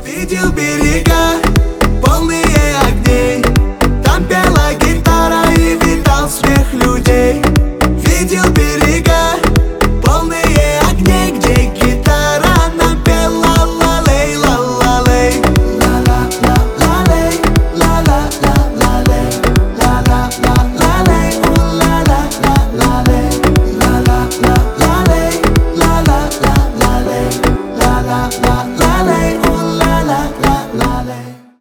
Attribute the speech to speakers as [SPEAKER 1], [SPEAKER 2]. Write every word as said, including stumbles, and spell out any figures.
[SPEAKER 1] Видел берега, полные огней, там пела гитара и витал смех людей. Видел берега,